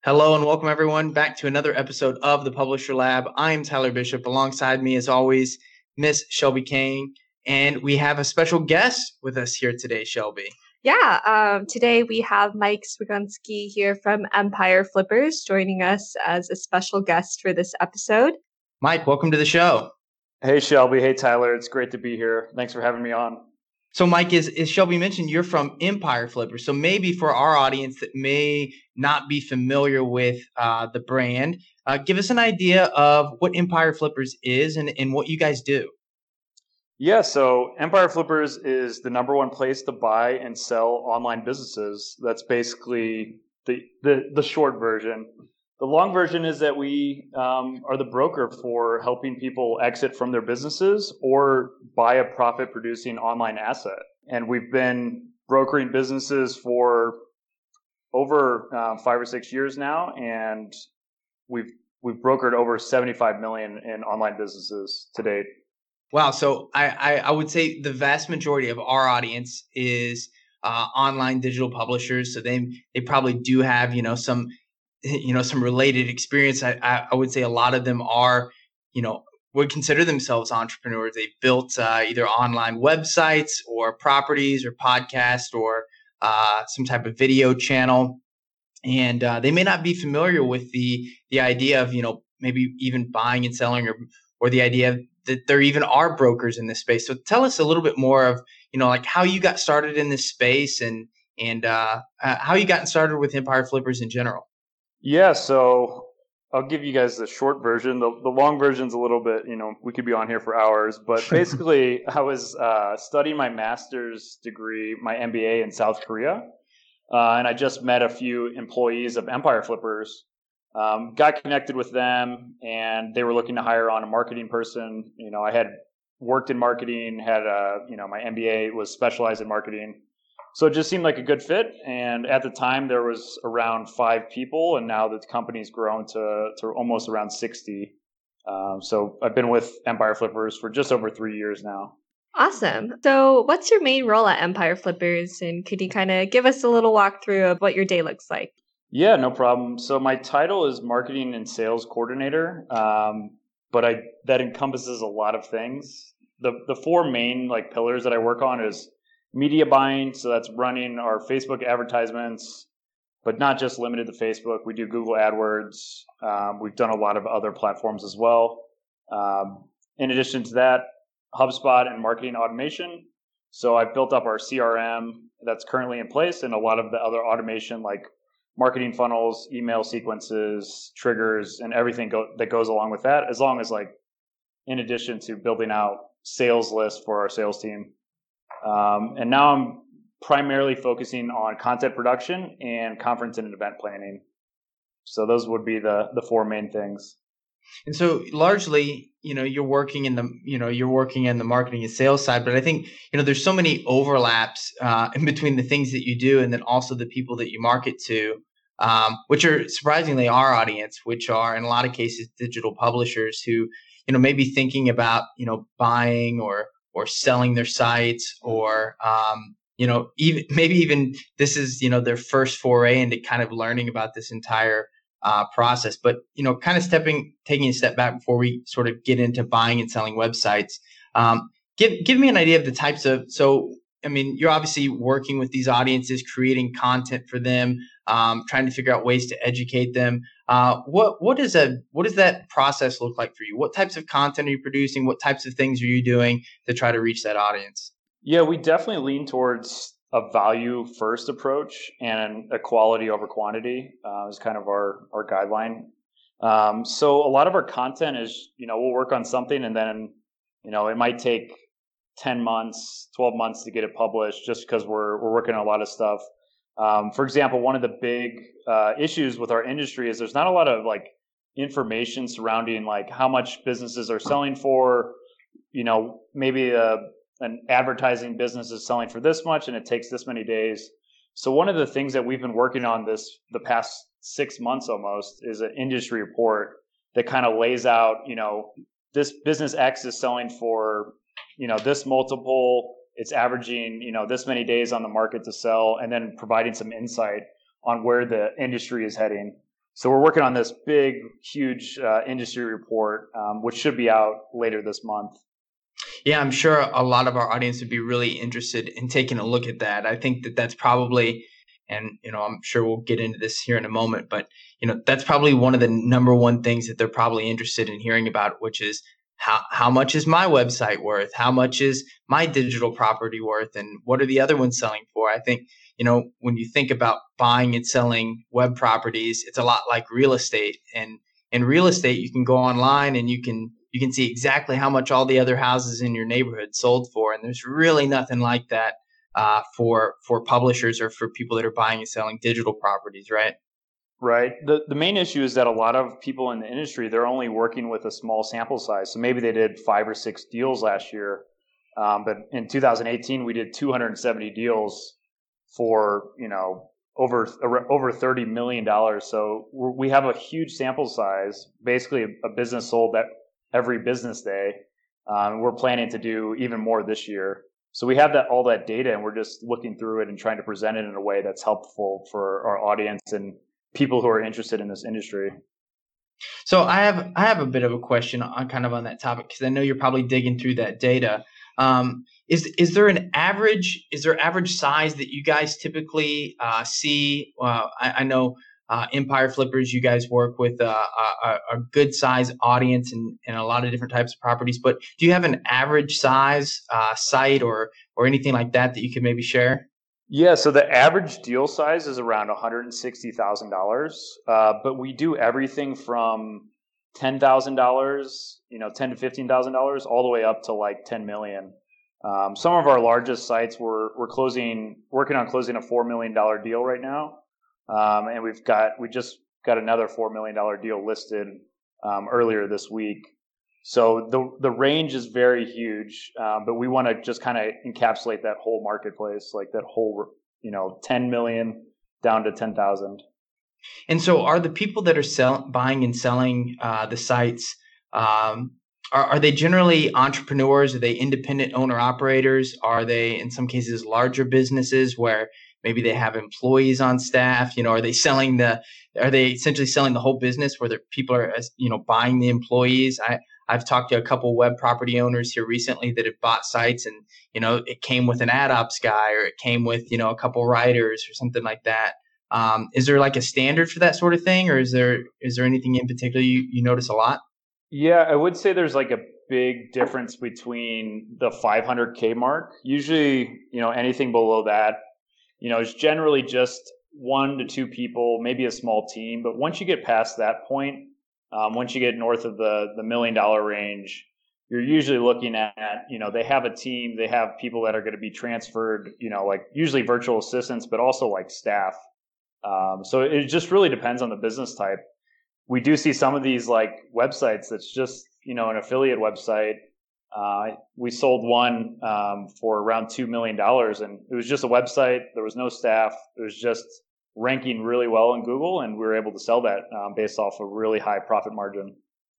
Hello and welcome everyone back to another episode of the Publisher Lab. I am Tyler Bishop. Alongside me, as always, Miss Shelby Kane, and we have a special guest with us here today, Shelby. Today we have Mike Swigunski here from Empire Flippers joining us as a special guest for this episode. Mike, welcome to the show. Hey, Shelby. Hey, Tyler. It's great to be here. Thanks for having me on. So, Mike, as Shelby mentioned, you're from Empire Flippers. So maybe for our audience that may not be familiar with the brand, give us an idea of what Empire Flippers is and what you guys do. Yeah, so Empire Flippers is the number one place to buy and sell online businesses. That's basically the short version. The long version is that we are the broker for helping people exit from their businesses or buy a profit-producing online asset. And we've been brokering businesses for over 5 or 6 years now, and we've brokered over 75 million in online businesses to date. Wow. So I would say the vast majority of our audience is online digital publishers. So they probably do have, some related experience. I would say a lot of them are, would consider themselves entrepreneurs. They've built either online websites or properties or podcasts or some type of video channel. And they may not be familiar with the idea of, maybe even buying and selling or the idea that there even are brokers in this space. So tell us a little bit more of, like how you got started in this space and how you got started with Empire Flippers in general. Yeah, so I'll give you guys the short version. The long version's a little bit, we could be on here for hours. But basically, I was studying my master's degree, my MBA in South Korea. And I just met a few employees of Empire Flippers, got connected with them, and they were looking to hire on a marketing person. I had worked in marketing, had my MBA was specialized in marketing. So it just seemed like a good fit. And at the time, there was around 5 people, and now the company's grown to almost around 60. So I've been with Empire Flippers for just over 3 years now. Awesome. So what's your main role at Empire Flippers? And could you kind of give us a little walkthrough of what your day looks like? Yeah, no problem. So my title is Marketing and Sales Coordinator, but that encompasses a lot of things. The 4 main pillars that I work on is media buying, so that's running our Facebook advertisements, but not just limited to Facebook. We do Google AdWords. We've done a lot of other platforms as well. In addition to that, HubSpot and marketing automation. So I've built up our CRM that's currently in place and a lot of the other automation like marketing funnels, email sequences, triggers, and everything that goes along with that, as long as in addition to building out sales lists for our sales team. And now I'm primarily focusing on content production and conference and event planning. So those would be the 4 main things. And so largely, you're working in the marketing and sales side, but I think, there's so many overlaps in between the things that you do and then also the people that you market to, which are surprisingly our audience, which are in a lot of cases digital publishers who, may be thinking about, buying or selling their sites or, even this is, their first foray into kind of learning about this entire process. But, kind of taking a step back before we sort of get into buying and selling websites, give me an idea of the types of, you're obviously working with these audiences, creating content for them, trying to figure out ways to educate them. What does that process look like for you? What types of content are you producing? What types of things are you doing to try to reach that audience? Yeah, we definitely lean towards a value first approach and a quality over quantity is kind of our guideline. So a lot of our content is, we'll work on something and then, it might take 10 months, 12 months to get it published just because we're working on a lot of stuff. For example, one of the big issues with our industry is there's not a lot of information surrounding how much businesses are selling for, maybe an advertising business is selling for this much and it takes this many days. So one of the things that we've been working on the past 6 months almost is an industry report that kind of lays out, this business X is selling for, this multiple, it's averaging, this many days on the market to sell, and then providing some insight on where the industry is heading. So we're working on this big, huge industry report, which should be out later this month. Yeah, I'm sure a lot of our audience would be really interested in taking a look at that. I think that that's probably, and I'm sure we'll get into this here in a moment, but that's probably one of the number one things that they're probably interested in hearing about, which is how much is my website worth? How much is my digital property worth? And what are the other ones selling for? I think, when you think about buying and selling web properties, it's a lot like real estate. And in real estate, you can go online and you can see exactly how much all the other houses in your neighborhood sold for, and there's really nothing like that for publishers or for people that are buying and selling digital properties, right? Right. The main issue is that a lot of people in the industry, they're only working with a small sample size. So maybe they did 5 or 6 deals last year, but in 2018 we did 270 deals for over $30 million. So we have a huge sample size, basically a business sold that every business day. We're planning to do even more this year. So we have all that data, and we're just looking through it and trying to present it in a way that's helpful for our audience and people who are interested in this industry. So I have a bit of a question on kind of on that topic, because I know you're probably digging through that data. Is there average size that you guys typically see? I know Empire Flippers, you guys work with a good size audience and a lot of different types of properties, but do you have an average size site or anything like that you could maybe share? Yeah, so the average deal size is around $160,000, but we do everything from $10,000, $10 to $15,000, all the way up to like 10 million. Some of our largest sites we're working on closing a $4 million deal right now, and we just got another $4 million deal listed earlier this week. So the range is very huge, but we want to just kind of encapsulate that whole marketplace, like that whole 10 million down to 10,000. And so, are the people that are buying and selling the sites, are they generally entrepreneurs? Are they independent owner operators? Are they, in some cases, larger businesses where maybe they have employees on staff? Are they essentially selling the whole business where people are buying the employees? I've talked to a couple web property owners here recently that have bought sites, and it came with an ad ops guy, or it came with a couple writers or something like that. Is there like a standard for that sort of thing, or is there anything in particular you notice a lot? Yeah, I would say there's like a big difference between the 500K mark. Usually, anything below that, is generally just 1 to 2 people, maybe a small team. But once you get past that point, once you get north of the $1 million range, you're usually looking at, they have a team, they have people that are going to be transferred, like usually virtual assistants, but also like staff. So it just really depends on the business type. We do see some of these like websites that's just, an affiliate website. We sold one for around $2 million, and it was just a website. There was no staff. It was just ranking really well in Google, and we were able to sell that based off a really high profit margin.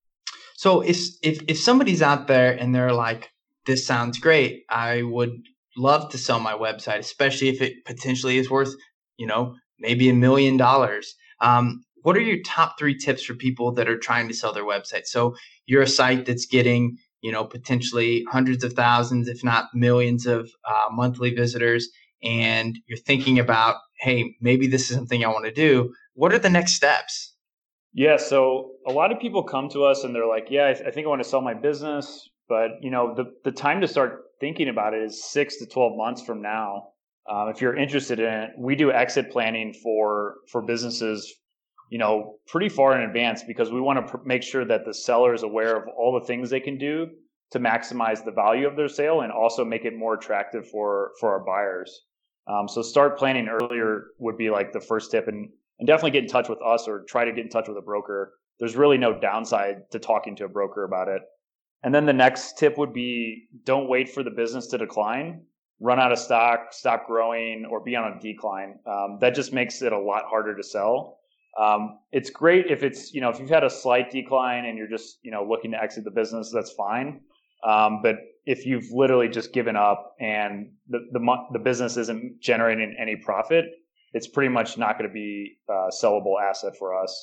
So if somebody's out there and they're like, this sounds great, I would love to sell my website, especially if it potentially is worth, maybe $1 million. What are your top 3 tips for people that are trying to sell their website? So you're a site that's getting, potentially hundreds of thousands, if not millions of monthly visitors, and you're thinking about, hey, maybe this is something I want to do. What are the next steps? Yeah, so a lot of people come to us and they're like, yeah, I think I want to sell my business. But, the time to start thinking about it is 6 to 12 months from now. If you're interested in it, we do exit planning for businesses, pretty far in advance, because we want to make sure that the seller is aware of all the things they can do to maximize the value of their sale and also make it more attractive for our buyers. So start planning earlier would be like the first tip, and definitely get in touch with us or try to get in touch with a broker. There's really no downside to talking to a broker about it. And then the next tip would be, don't wait for the business to decline, run out of stock, stop growing, or be on a decline. That just makes it a lot harder to sell. It's great if it's, if you've had a slight decline and you're just, looking to exit the business, that's fine. But if you've literally just given up and the business isn't generating any profit, it's pretty much not going to be a sellable asset for us.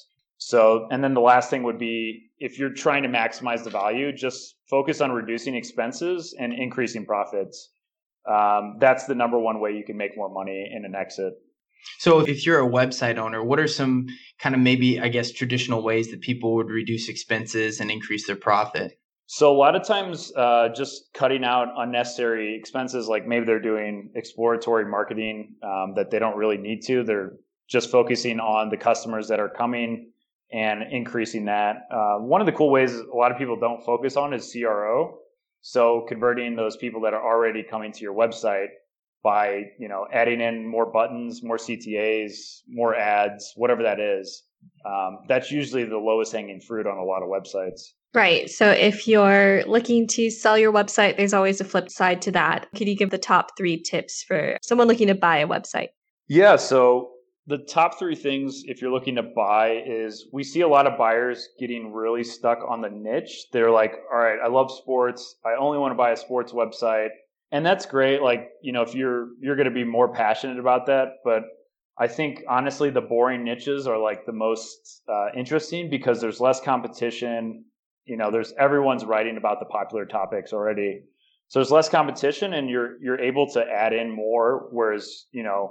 So, and then the last thing would be if you're trying to maximize the value, just focus on reducing expenses and increasing profits. That's the number one way you can make more money in an exit. So if you're a website owner, what are some kind of maybe, I guess, traditional ways that people would reduce expenses and increase their profit? So a lot of times, just cutting out unnecessary expenses, like maybe they're doing exploratory marketing that they don't really need to. They're just focusing on the customers that are coming and increasing that. One of the cool ways a lot of people don't focus on is CRO. So converting those people that are already coming to your website by, adding in more buttons, more CTAs, more ads, whatever that is. That's usually the lowest hanging fruit on a lot of websites. Right. So if you're looking to sell your website, there's always a flip side to that. Could you give the top 3 tips for someone looking to buy a website? Yeah. So the top 3 things, if you're looking to buy, is we see a lot of buyers getting really stuck on the niche. They're like, all right, I love sports. I only want to buy a sports website. And that's great. Like, if you're going to be more passionate about that. But I think honestly, the boring niches are like the most interesting because there's less competition. Everyone's writing about the popular topics already. So there's less competition and you're able to add in more. Whereas,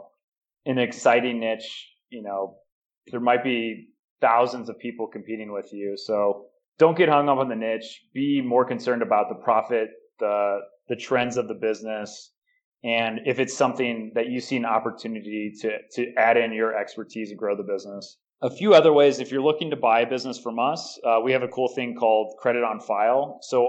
an exciting niche, there might be thousands of people competing with you. So don't get hung up on the niche. Be more concerned about the profit, the trends of the business. And if it's something that you see an opportunity to add in your expertise and grow the business. A few other ways, if you're looking to buy a business from us, we have a cool thing called credit on file. So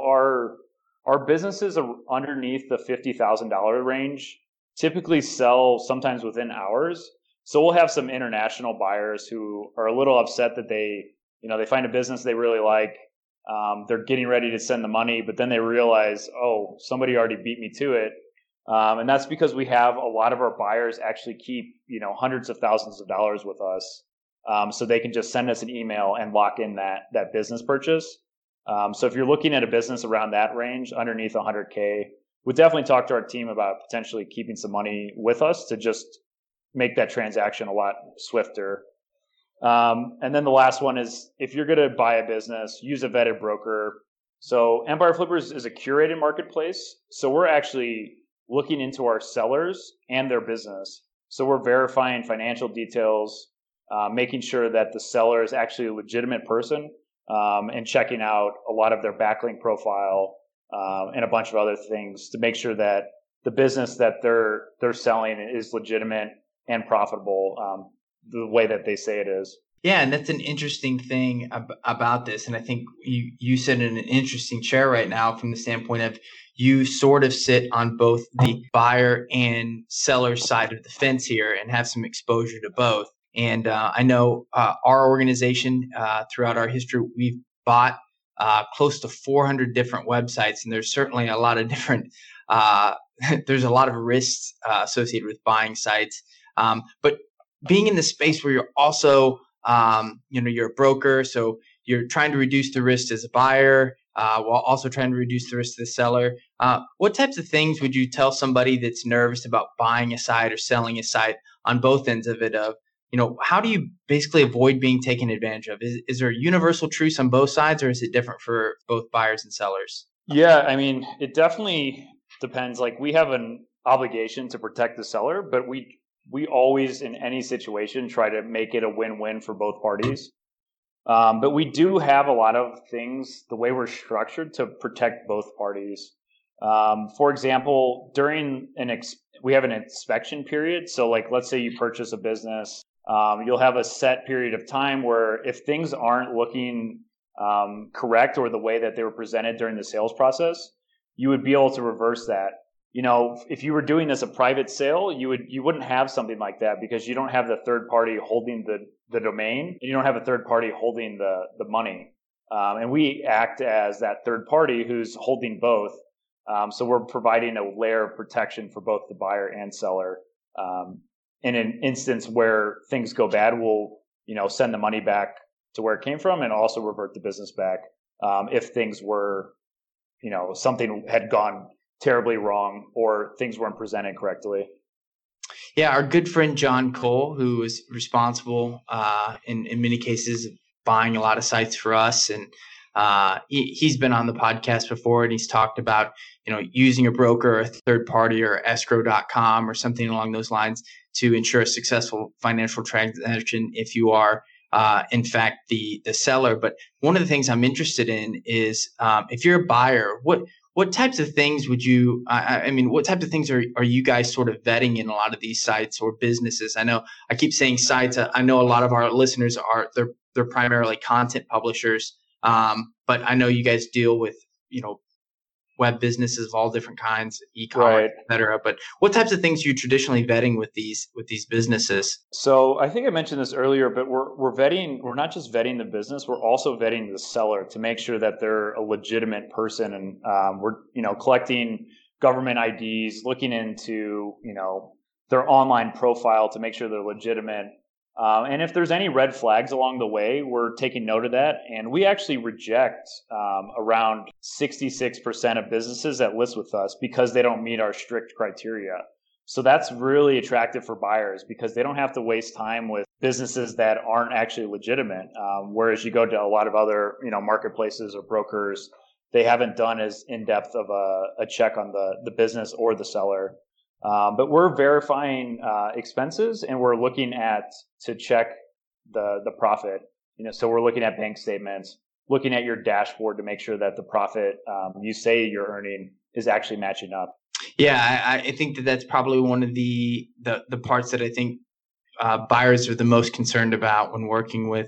our businesses are underneath the $50,000 range typically sell sometimes within hours. So we'll have some international buyers who are a little upset that they find a business they really like. They're getting ready to send the money, but then they realize, oh, somebody already beat me to it. And that's because we have a lot of our buyers actually keep, hundreds of thousands of dollars with us. So they can just send us an email and lock in that business purchase. So if you're looking at a business around that range, underneath 100K, we'd definitely talk to our team about potentially keeping some money with us to just make that transaction a lot swifter. And then the last one is if you're going to buy a business, use a vetted broker. So Empire Flippers is a curated marketplace. So we're actually looking into our sellers and their business. So we're verifying financial details, making sure that the seller is actually a legitimate person, and checking out a lot of their backlink profile, and a bunch of other things to make sure that the business that they're selling is legitimate and profitable, the way that they say it is. Yeah, and that's an interesting thing about this. And I think you sit in an interesting chair right now from the standpoint of you sort of sit on both the buyer and seller side of the fence here and have some exposure to both. And I know our organization, throughout our history, we've bought close to 400 different websites, and there's certainly a lot of different, there's a lot of risks associated with buying sites. But being in the space where you're also, you're a broker, so you're trying to reduce the risk as a buyer, while also trying to reduce the risk to the seller. What types of things would you tell somebody that's nervous about buying a site or selling a site on both ends of it? How do you basically avoid being taken advantage of? Is there universal truths on both sides, or is it different for both buyers and sellers? Yeah, I mean, it definitely depends. Like we have an obligation to protect the seller, but we always, in any situation, try to make it a win-win for both parties. But we do have a lot of things, the way we're structured, to protect both parties. For example, during we have an inspection period. So like, let's say you purchase a business, you'll have a set period of time where if things aren't looking correct or the way that they were presented during the sales process, you would be able to reverse that. If you were doing this a private sale, you wouldn't have something like that because you don't have the third party holding the domain, and you don't have a third party holding the money. And we act as that third party who's holding both. So we're providing a layer of protection for both the buyer and seller. In an instance where things go bad, we'll send the money back to where it came from and also revert the business back if things were, something had gone terribly wrong or things weren't presented correctly. Yeah, our good friend John Cole, who is responsible in many cases buying a lot of sites for us. And he's been on the podcast before, and he's talked about, using a broker or a third party or escrow.com or something along those lines to ensure a successful financial transaction if you are, in fact, the seller. But one of the things I'm interested in is if you're a buyer, what types of things would you, what types of things are you guys sort of vetting in a lot of these sites or businesses? I know I keep saying sites. I know a lot of our listeners they're primarily content publishers. But I know you guys deal with, web businesses of all different kinds, e-commerce, Right. et cetera. But what types of things are you traditionally vetting with these businesses? So I think I mentioned this earlier, but we're not just vetting the business, we're also vetting the seller to make sure that they're a legitimate person. And we're, collecting government IDs, looking into, their online profile to make sure they're legitimate. And if there's any red flags along the way, we're taking note of that. And we actually reject around 66% of businesses that list with us because they don't meet our strict criteria. So that's really attractive for buyers because they don't have to waste time with businesses that aren't actually legitimate. Whereas you go to a lot of other, marketplaces or brokers, they haven't done as in-depth of a check on the business or the seller. But we're verifying expenses, and we're looking to check the profit. So we're looking at bank statements, looking at your dashboard to make sure that the profit you say you're earning is actually matching up. Yeah, I think that's probably one of the parts that I think buyers are the most concerned about when working with,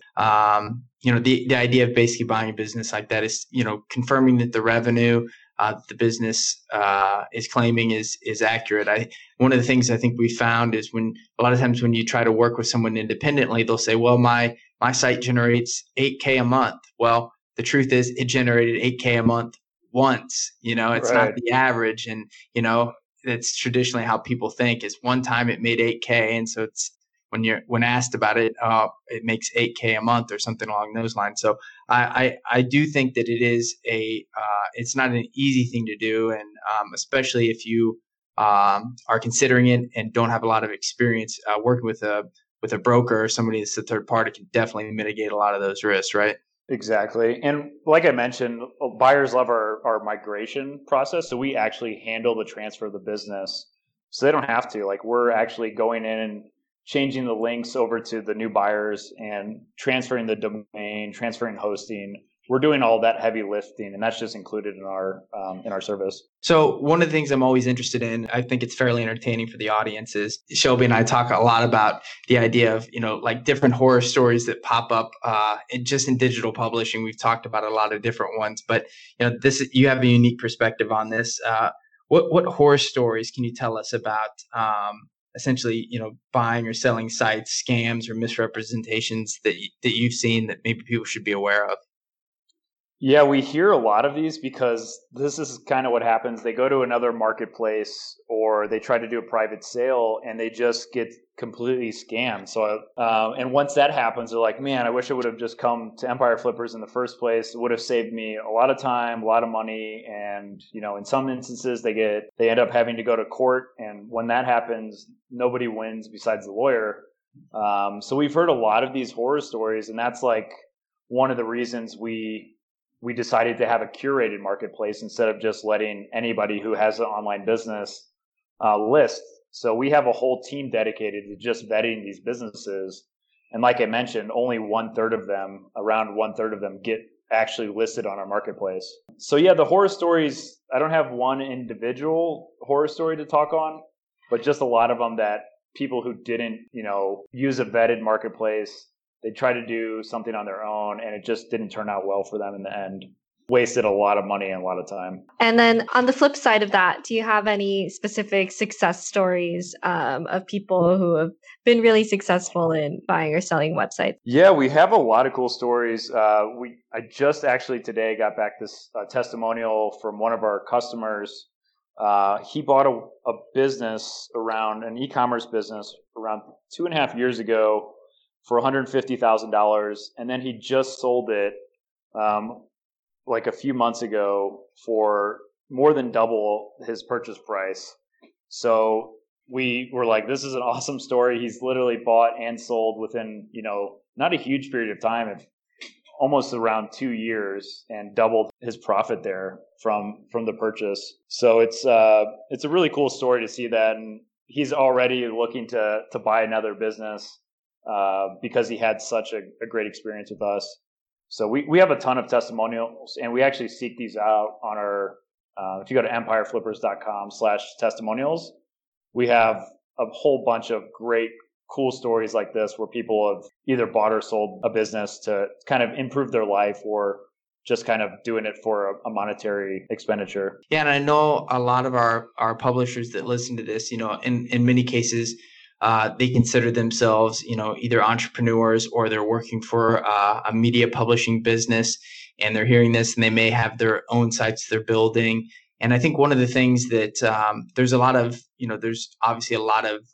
the idea of basically buying a business like that is, confirming that the revenue the business is claiming is accurate. One of the things I think we found is a lot of times when you try to work with someone independently, they'll say, well, my site generates $8,000 a month. Well, the truth is it generated $8,000 a month once, it's Right. not the average. And, that's traditionally how people think is one time it made $8,000. And so it's when asked about it, it makes $8,000 a month or something along those lines. So I do think that it is it's not an easy thing to do, and especially if you are considering it and don't have a lot of experience working with a broker or somebody that's a third party can definitely mitigate a lot of those risks, right? Exactly. And like I mentioned, buyers love our migration process. So we actually handle the transfer of the business. So they don't have to. Like we're actually going in and changing the links over to the new buyers and transferring the domain, transferring hosting. We're doing all that heavy lifting, and that's just included in our service. So one of the things I'm always interested in, I think it's fairly entertaining for the audience, is Shelby and I talk a lot about the idea of, like different horror stories that pop up just in digital publishing. We've talked about a lot of different ones, but you have a unique perspective on this. What horror stories can you tell us about essentially, buying or selling sites, scams or misrepresentations that you've seen that maybe people should be aware of? Yeah, we hear a lot of these because this is kind of what happens. They go to another marketplace or they try to do a private sale and they just get completely scammed. So, and once that happens, they're like, man, I wish I would have just come to Empire Flippers in the first place. It would have saved me a lot of time, a lot of money. And, in some instances they end up having to go to court. And when that happens, nobody wins besides the lawyer. So we've heard a lot of these horror stories, and that's like one of the reasons we decided to have a curated marketplace instead of just letting anybody who has an online business list. So we have a whole team dedicated to just vetting these businesses. And like I mentioned, only around one third of them get actually listed on our marketplace. So yeah, the horror stories, I don't have one individual horror story to talk on, but just a lot of them that people who didn't, use a vetted marketplace, they tried to do something on their own and it just didn't turn out well for them in the end. Wasted a lot of money and a lot of time. And then on the flip side of that, do you have any specific success stories of people who have been really successful in buying or selling websites? Yeah, we have a lot of cool stories. I just actually today got back this testimonial from one of our customers. He bought a business an e-commerce business around 2.5 years ago for $150,000, and then he just sold it like a few months ago for more than double his purchase price. So we were like, this is an awesome story. He's literally bought and sold within, not a huge period of time. almost around 2 years and doubled his profit there from the purchase. So it's a really cool story to see that. And he's already looking to buy another business because he had such a great experience with us. So we have a ton of testimonials, and we actually seek these out on our, if you go to empireflippers.com/testimonials, we have a whole bunch of great, cool stories like this where people have either bought or sold a business to kind of improve their life or just kind of doing it for a monetary expenditure. Yeah, and I know a lot of our publishers that listen to this, in many cases, they consider themselves, either entrepreneurs or they're working for a media publishing business, and they're hearing this and they may have their own sites they're building. And I think one of the things that there's a lot of, there's obviously a lot of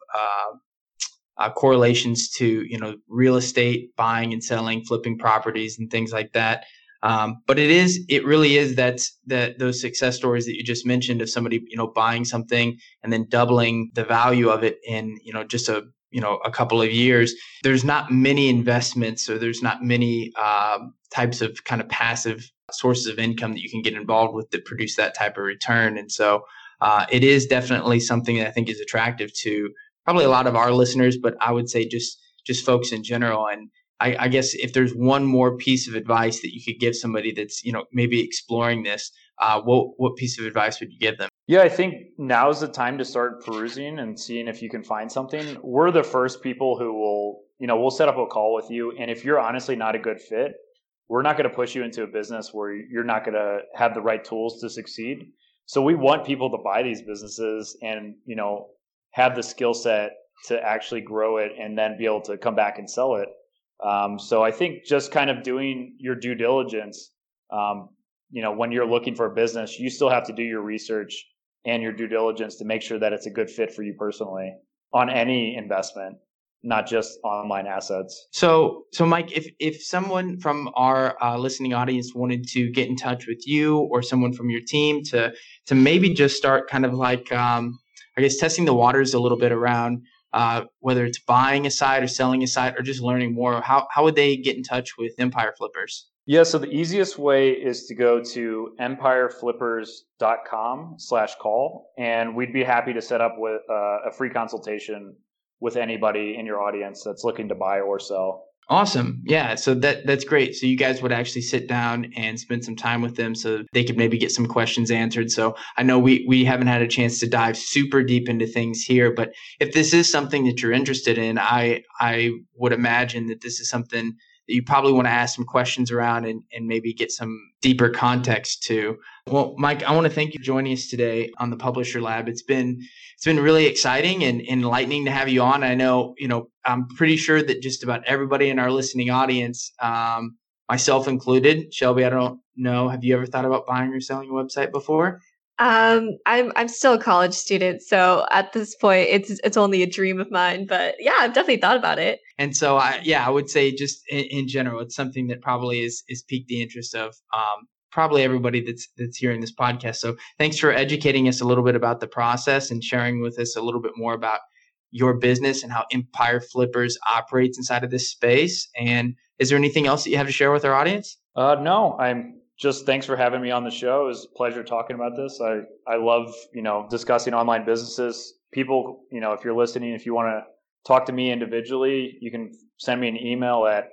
correlations to, real estate, buying and selling, flipping properties and things like that. But it really is those success stories that you just mentioned of somebody, buying something and then doubling the value of it in, just a couple of years. There's not many investments, or there's not many types of kind of passive sources of income that you can get involved with that produce that type of return. And so it is definitely something that I think is attractive to probably a lot of our listeners, but I would say just folks in general. And I guess if there's one more piece of advice that you could give somebody that's, maybe exploring this, what piece of advice would you give them? Yeah, I think now is the time to start perusing and seeing if you can find something. We're the first people who will, we'll set up a call with you. And if you're honestly not a good fit, we're not going to push you into a business where you're not going to have the right tools to succeed. So we want people to buy these businesses and, have the skill set to actually grow it and then be able to come back and sell it. So I think just kind of doing your due diligence, when you're looking for a business, you still have to do your research and your due diligence to make sure that it's a good fit for you personally on any investment, not just online assets. So Mike, if someone from our listening audience wanted to get in touch with you or someone from your team to maybe just start kind of like, I guess, testing the waters a little bit around whether it's buying a site or selling a site or just learning more, how would they get in touch with Empire Flippers? Yeah, so the easiest way is to go to empireflippers.com/call, and we'd be happy to set up with a free consultation with anybody in your audience that's looking to buy or sell. Awesome. Yeah. So that's great. So you guys would actually sit down and spend some time with them so they could maybe get some questions answered. So I know we haven't had a chance to dive super deep into things here, but if this is something that you're interested in, I would imagine that this is something that you probably want to ask some questions around and maybe get some deeper context to. Well, Mike, I want to thank you for joining us today on the Publisher Lab. It's been really exciting and enlightening to have you on. I know, I'm pretty sure that just about everybody in our listening audience, myself included, Shelby, I don't know, have you ever thought about buying or selling a website before? I'm still a college student, so at this point, it's only a dream of mine. But yeah, I've definitely thought about it. And so, I would say just in general, it's something that probably is piqued the interest of probably everybody that's hearing this podcast. So thanks for educating us a little bit about the process and sharing with us a little bit more about your business and how Empire Flippers operates inside of this space. And is there anything else that you have to share with our audience? No, thanks for having me on the show. It was a pleasure talking about this. I love, discussing online businesses. People, if you're listening, if you want to talk to me individually, you can send me an email at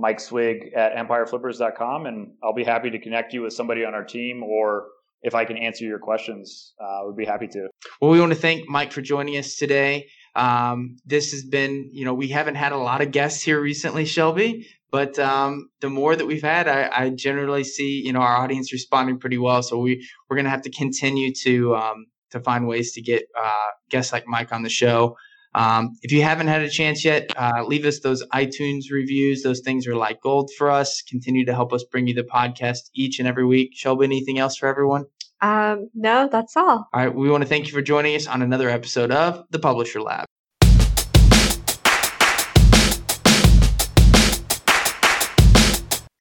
mikeswig@empireflippers.com, and I'll be happy to connect you with somebody on our team, or if I can answer your questions, I would be happy to. Well, we want to thank Mike for joining us today. This has been, we haven't had a lot of guests here recently, Shelby, but the more that we've had, I generally see, our audience responding pretty well. So we're going to have to continue to find ways to get guests like Mike on the show. If you haven't had a chance yet, leave us those iTunes reviews. Those things are like gold for us. Continue to help us bring you the podcast each and every week. Shelby, anything else for everyone? No, that's all. All right. We want to thank you for joining us on another episode of The Publisher Lab.